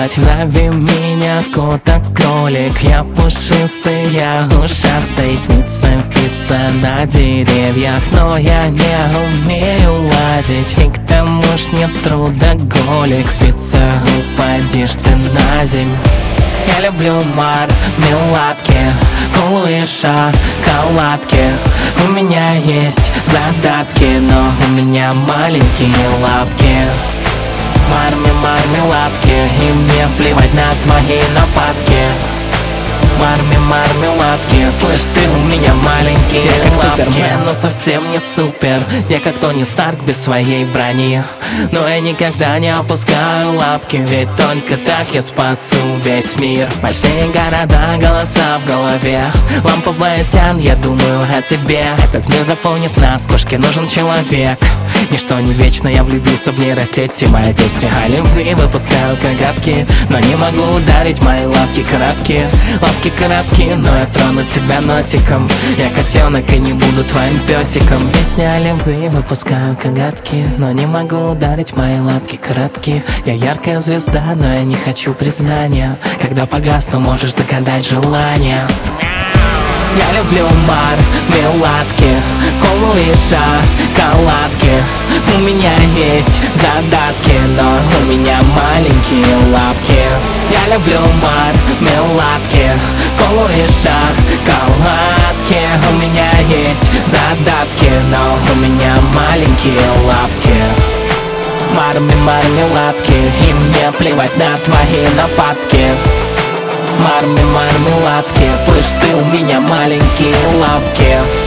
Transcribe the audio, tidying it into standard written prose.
делать. Зови меня кота-кролик, я пушистый, я ушастый. Снится птица на деревьях, но я не умею лазить. И к тому ж не трудоголик, птица, упадешь ты на земь. Я люблю мармеладки, колу и шоколадки. У меня есть задатки, но у меня маленькие лапки. Мармеладки, и мне плевать на твои нападки. Мармеладки, слышь, ты у меня маленькие лапки. Я как Супермен, но совсем не супер. Я как Тони Старк без своей брони. Но я никогда не опускаю лапки, ведь только так я спасу весь мир. Большие города, голоса в голове, ламповая тян, я думаю о тебе. Этот мир заполнит нас, кошке нужен человек. Ничто не вечно, я влюбился в нейросети. Моя песня о любви, выпускаю коготки, но не могу ударить мои лапки короткие. Лапки короткие, но я трону тебя носиком. Я котенок и не буду твоим песиком. Песня о любви, выпускаю коготки, но не могу ударить мои лапки короткие. Я яркая звезда, но я не хочу признания. Когда погасну, можешь загадать желание. Я люблю мармеладки, колу и шоколадки. У меня есть задатки, но у меня маленькие лапки. Я люблю мармеладки, колу и шоколадки. У меня есть задатки, но у меня маленькие лапки. Мармеладки, и мне плевать на твои нападки. Мармеладки, слышь, ты у меня маленькие лапки.